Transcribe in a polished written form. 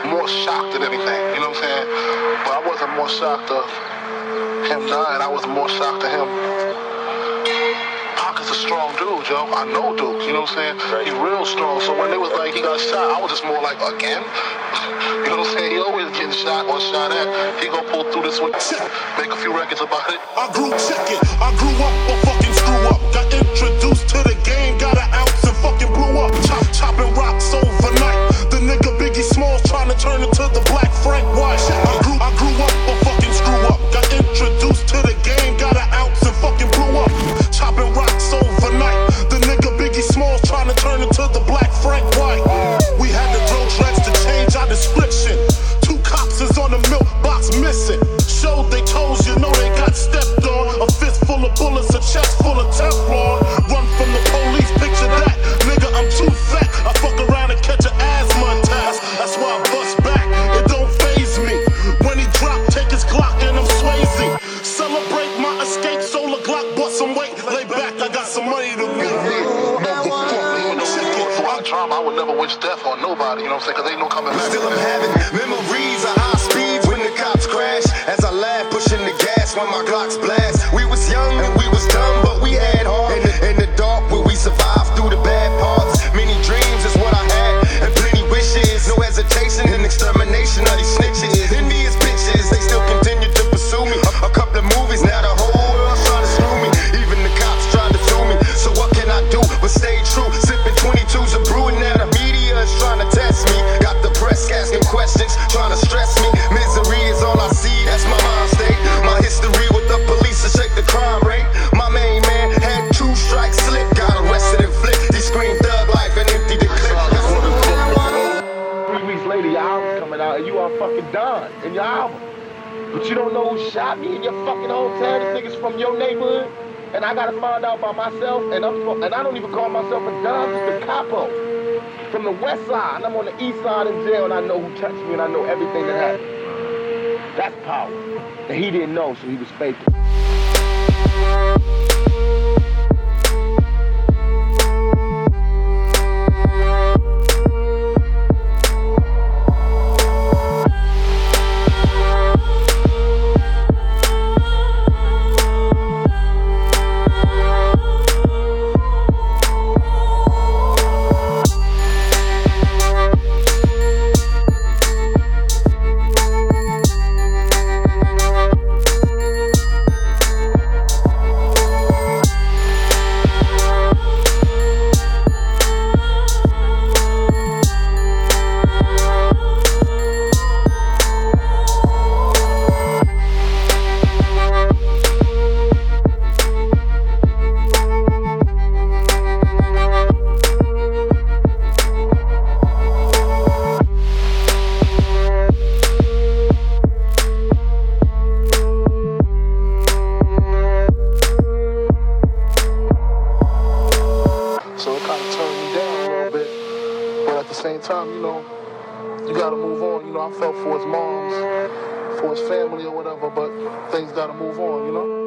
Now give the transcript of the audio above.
more shocked than anything, you know what I'm saying? But I wasn't more shocked of him dying. I was more shocked to him. Pac is a strong dude, yo. I know Duke, you know what I'm saying? He real strong. So when they was like, he got shot, I was just more like, again? You know what I'm saying? He always getting shot or shot at. He gonna pull through this one, make a few records about it. I grew up or fucking screw up. Got introduced to the game, got an ounce and fucking blew up. Chopping rocks overnight. The nigga Biggie Smalls trying to turn into the Black Frank White. I grew up or fucking screw up. Got introduced to the game, got an ounce and fucking blew up. Chopping rocks overnight. The nigga Biggie Smalls trying to turn into the Black Frank White. We had to throw dreads to change our description. 2 cops is on the milk box missing. Showed they toes, you know they got stepped on. A fist full of bullets, a chest full of Teflon. Run from the police, picture that. Nigga, I'm too fat. I fuck around and catch an asthma attack. That's why I bust back. It don't faze me. When he drop, take his Glock and I'm Swayze. Celebrate my escape, solar Glock, bust some weight. Lay back, I got some money to make. I would never wish death on nobody, you know what I'm saying? Cause ain't no coming back. Still I'm having memories of high speeds when the cops crash. As I laugh, pushing the gas when my Glocks blast. We was young and we was dumb, but we had heart. In the dark where we survived through the bad parts. Many dreams is what I had, and plenty wishes. No hesitation in extermination of these snitches. Envious bitches, they still continue to pursue me. A couple of movies, now the whole world's trying to screw me. Even the cops tried to sue me. So what can I do but stay true? Sipping 22s and brewing. Now the media is trying to test me. Got the press asking questions, trying to stress me. Misery is all I see, that's my mind state. My history with the police to shake the crime rate. My main man had 2 strikes slip. Got arrested and flipped. He screamed thug life and emptied the clip. 3 weeks later, your album's coming out and you are fucking done in your album. But you don't know who shot me in your fucking hometown. This nigga's from your neighborhood. And I gotta find out by myself. And I don't even call myself a Don, I'm just a capo. From the west side, and I'm on the east side in jail, and I know who touched me, and I know everything that happened. That's power. And he didn't know, so he was faking. Same time, you know, you gotta move on. You know, I felt for his moms, for his family or whatever, but things gotta move on, you know?